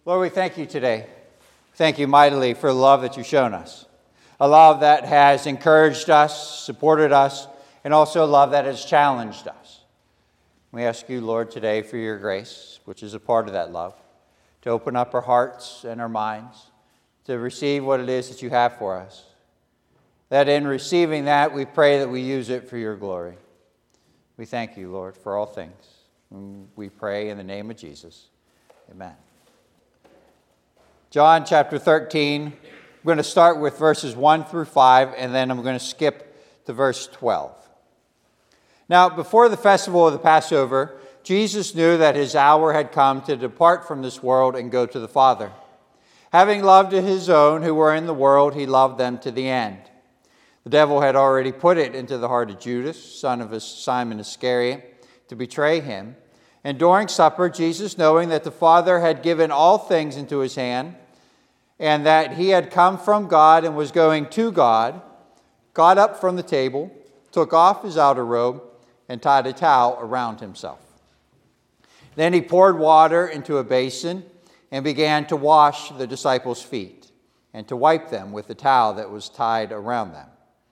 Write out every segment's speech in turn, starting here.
Lord, we thank you today. Thank you mightily for the love that you've shown us. A love that has encouraged us, supported us, and also a love that has challenged us. We ask you, Lord, today for your grace, which is a part of that love, to open up our hearts and our minds, to receive what it is that you have for us. That in receiving that, we pray that we use it for your glory. We thank you, Lord, for all things. And we pray in the name of Jesus. Amen. John chapter 13, I'm going to start with verses 1 through 5, and then I'm going to skip to verse 12. Now, before the festival of the Passover, Jesus knew that his hour had come to depart from this world and go to the Father. Having loved his own who were in the world, he loved them to the end. The devil had already put it into the heart of Judas, son of Simon Iscariot, to betray him. And during supper, Jesus, knowing that the Father had given all things into his hand, and that he had come from God and was going to God, got up from the table, took off his outer robe, and tied a towel around himself. Then he poured water into a basin and began to wash the disciples' feet and to wipe them with the towel that was tied around them.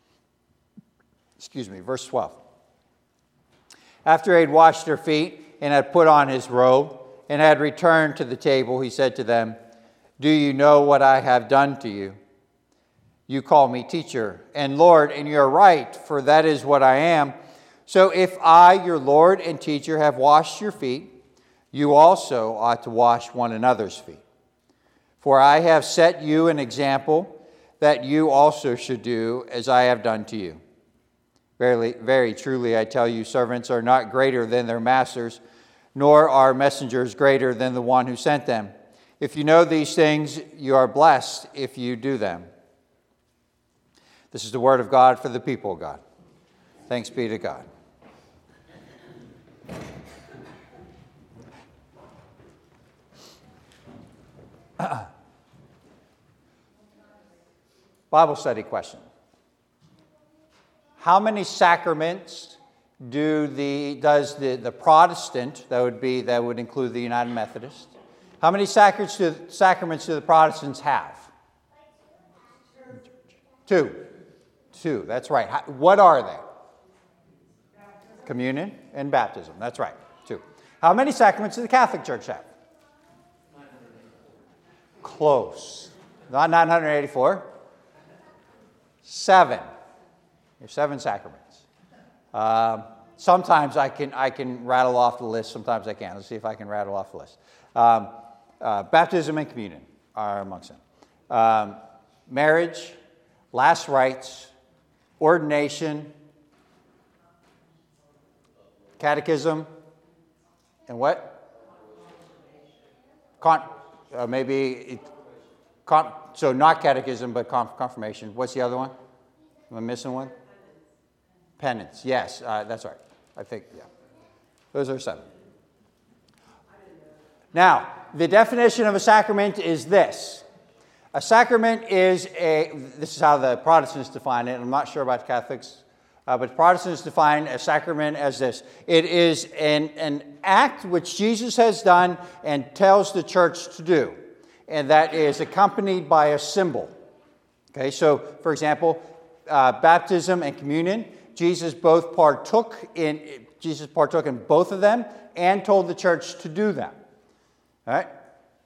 Verse 12. After he had washed their feet and had put on his robe and had returned to the table, he said to them, "Do you know what I have done to you? You call me teacher and Lord, and you are right, for that is what I am. So if I, your Lord and teacher, have washed your feet, you also ought to wash one another's feet. For I have set you an example that you also should do as I have done to you. Very truly, I tell you, servants are not greater than their masters, nor are messengers greater than the one who sent them. If you know these things, you are blessed if you do them." This is the word of God for the people of God. Thanks be to God. Bible study question. How many sacraments does the Protestant, that would include the United Methodist, how many sacraments do the Protestants have? Two, that's right. What are they? Communion and baptism, that's right, 2. How many sacraments does the Catholic Church have? Close. Not 984. 7. There's 7 sacraments. Sometimes I can rattle off the list. Sometimes I can't. Let's see if I can rattle off the list. Baptism and communion are amongst them. Marriage, last rites, ordination, catechism, and what? So not catechism, but confirmation. What's the other one? Am I missing one? Penance. Yes, that's right. I think, yeah. Those are 7. Now, the definition of a sacrament is this. A sacrament is this is how the Protestants define it. I'm not sure about Catholics, but Protestants define a sacrament as this. It is an act which Jesus has done and tells the church to do, and that is accompanied by a symbol. Okay, so, for example, baptism and communion, Jesus partook in both of them and told the church to do them. All right?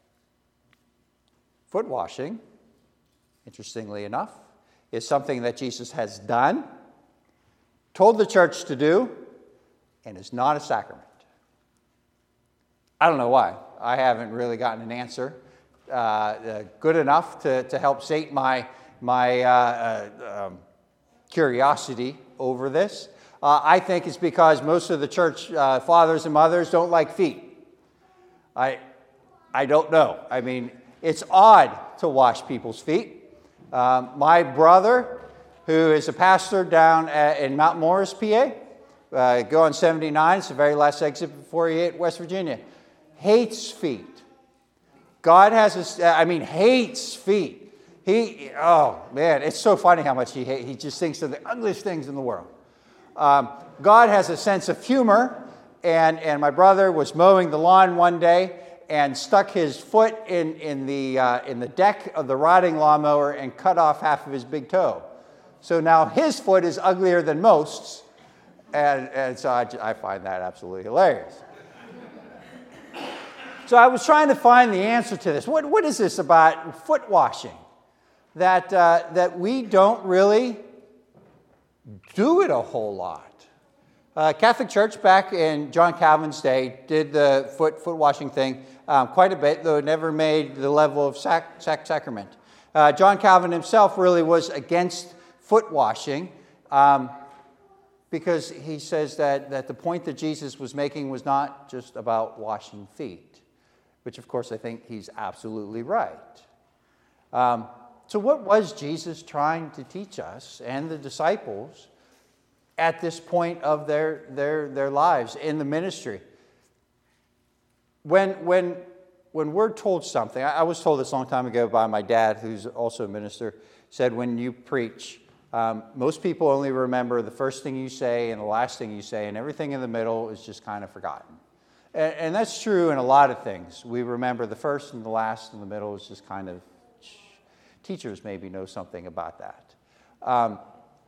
Foot washing, interestingly enough, is something that Jesus has done, told the church to do, and is not a sacrament. I don't know why. I haven't really gotten an answer good enough to help sate my curiosity over this. I think it's because most of the church fathers and mothers don't like feet. I don't know. I mean, it's odd to wash people's feet. My brother, who is a pastor down in Mount Morris, PA, go on 79, it's the very last exit before you hit West Virginia, hates feet. Hates feet. It's so funny how much he just thinks of the ugliest things in the world. God has a sense of humor, and my brother was mowing the lawn one day, and stuck his foot in the deck of the riding lawnmower and cut off half of his big toe. So now his foot is uglier than most, and so I find that absolutely hilarious. So I was trying to find the answer to this. What is this about foot washing? That we don't really do it a whole lot. Catholic Church back in John Calvin's day did the foot washing thing quite a bit, though it never made the level of sacrament. John Calvin himself really was against foot washing because he says that the point that Jesus was making was not just about washing feet, which of course I think he's absolutely right. So what was Jesus trying to teach us and the disciples at this point of their lives in the ministry? When we're told something, I was told this a long time ago by my dad, who's also a minister, said when you preach, most people only remember the first thing you say and the last thing you say, and everything in the middle is just kind of forgotten. And that's true in a lot of things. We remember the first and the last, and the middle is just kind of, teachers maybe know something about that.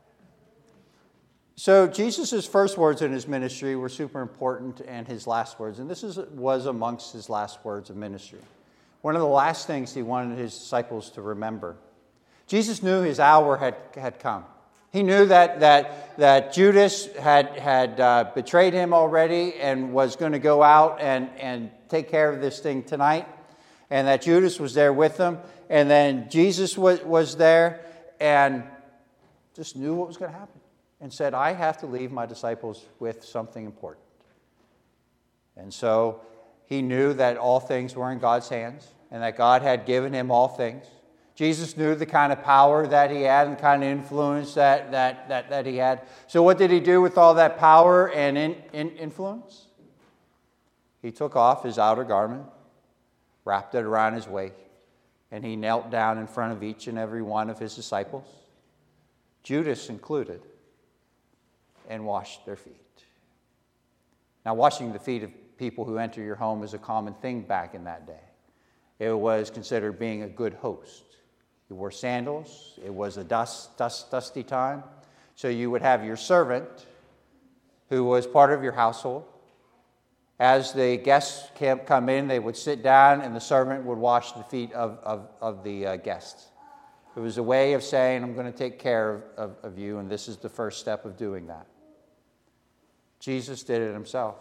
So Jesus' first words in his ministry were super important, and his last words, and this was amongst his last words of ministry. One of the last things he wanted his disciples to remember. Jesus knew his hour had come. He knew that Judas had betrayed him already and was going to go out and take care of this thing tonight, and that Judas was there with them, and then Jesus was there and just knew what was going to happen. And said, I have to leave my disciples with something important. And so he knew that all things were in God's hands and that God had given him all things. Jesus knew the kind of power that he had and the kind of influence that he had. So what did he do with all that power and influence? He took off his outer garment, wrapped it around his waist, and he knelt down in front of each and every one of his disciples, Judas included, and washed their feet. Now, washing the feet of people who enter your home is a common thing back in that day. It was considered being a good host. You wore sandals. It was a dusty time. So you would have your servant, who was part of your household. As the guests come in, they would sit down, and the servant would wash the feet of the guests. It was a way of saying, I'm going to take care of you, and this is the first step of doing that. Jesus did it himself.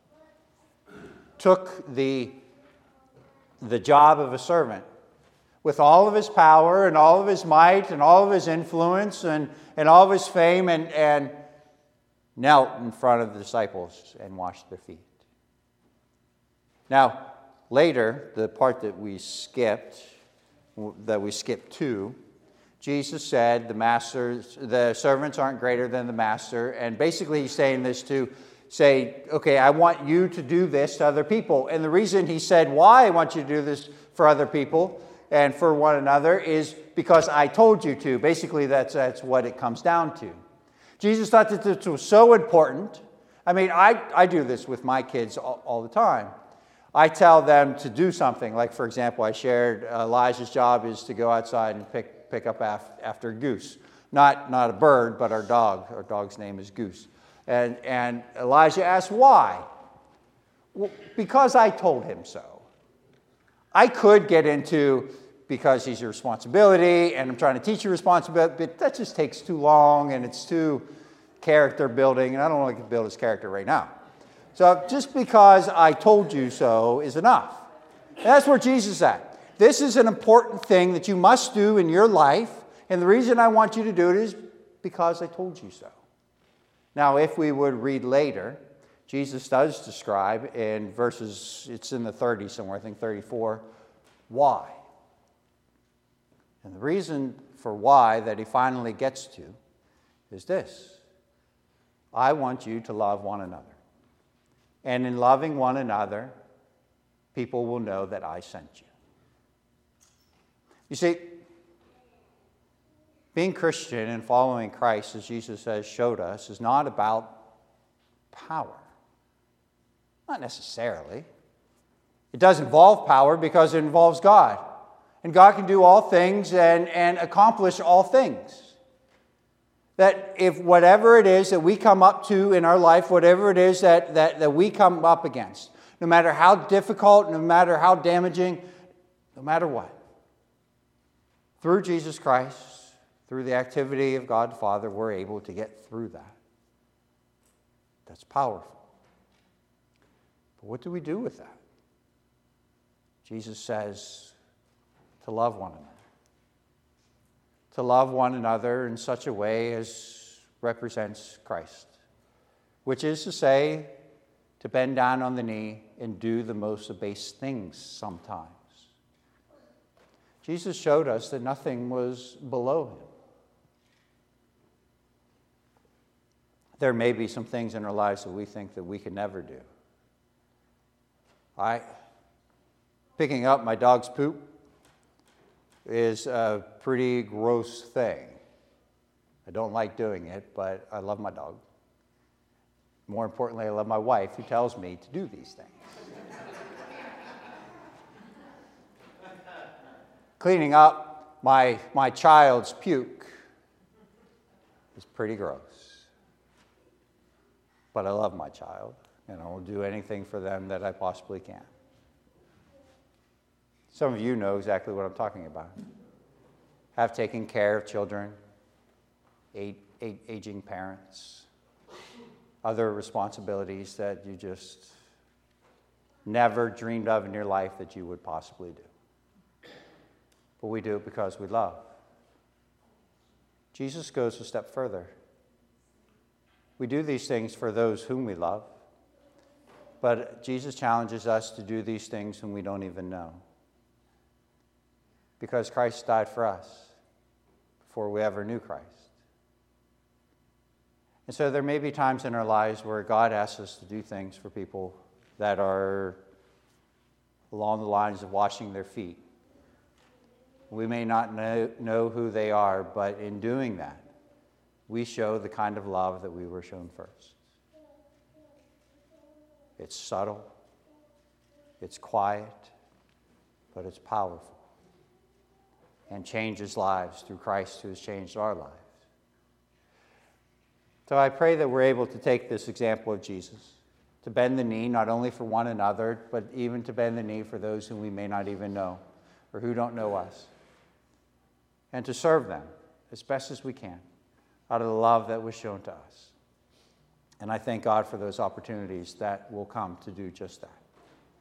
Took the job of a servant with all of his power and all of his might and all of his influence and all of his fame and knelt in front of the disciples and washed their feet. Now, later, the part that we skipped to, Jesus said the servants aren't greater than the master. And basically he's saying this to say, okay, I want you to do this to other people. And the reason he said why I want you to do this for other people and for one another is because I told you to. Basically, that's what it comes down to. Jesus thought that this was so important. I mean, I do this with my kids all the time. I tell them to do something. Like, for example, I shared Elijah's job is to go outside and pick up after a goose. Not a bird, but our dog. Our dog's name is Goose. And Elijah asked, why? Well, because I told him so. I could get into because he's your responsibility and I'm trying to teach you responsibility, but that just takes too long and it's too character building, and I don't want to build his character right now. So just because I told you so is enough. And that's where Jesus is at. This is an important thing that you must do in your life, and the reason I want you to do it is because I told you so. Now, if we would read later, Jesus does describe in verses, it's in the 30s somewhere, I think 34, why. And the reason for why that he finally gets to is this. I want you to love one another. And in loving one another, people will know that I sent you. You see, being Christian and following Christ, as Jesus has showed us, is not about power. Not necessarily. It does involve power because it involves God. And God can do all things and accomplish all things. That if whatever it is that we come up to in our life, whatever it is that we come up against, no matter how difficult, no matter how damaging, no matter what, through Jesus Christ, through the activity of God the Father, we're able to get through that. That's powerful. But what do we do with that? Jesus says to love one another. To love one another in such a way as represents Christ, which is to say, to bend down on the knee and do the most abased things sometimes. Jesus showed us that nothing was below him. There may be some things in our lives that we think that we could never do. Picking up my dog's poop is a pretty gross thing. I don't like doing it, but I love my dog. More importantly, I love my wife who tells me to do these things. Cleaning up my child's puke is pretty gross. But I love my child, and I will do anything for them that I possibly can. Some of you know exactly what I'm talking about. Have taken care of children, aging parents, other responsibilities that you just never dreamed of in your life that you would possibly do. But we do it because we love. Jesus goes a step further. We do these things for those whom we love, but Jesus challenges us to do these things whom we don't even know. Because Christ died for us before we ever knew Christ. And so there may be times in our lives where God asks us to do things for people that are along the lines of washing their feet. We may not know who they are, but in doing that, we show the kind of love that we were shown first. It's subtle, it's quiet, but it's powerful. And changes lives through Christ who has changed our lives. So I pray that we're able to take this example of Jesus, to bend the knee not only for one another, but even to bend the knee for those whom we may not even know or who don't know us, and to serve them as best as we can out of the love that was shown to us. And I thank God for those opportunities that will come to do just that.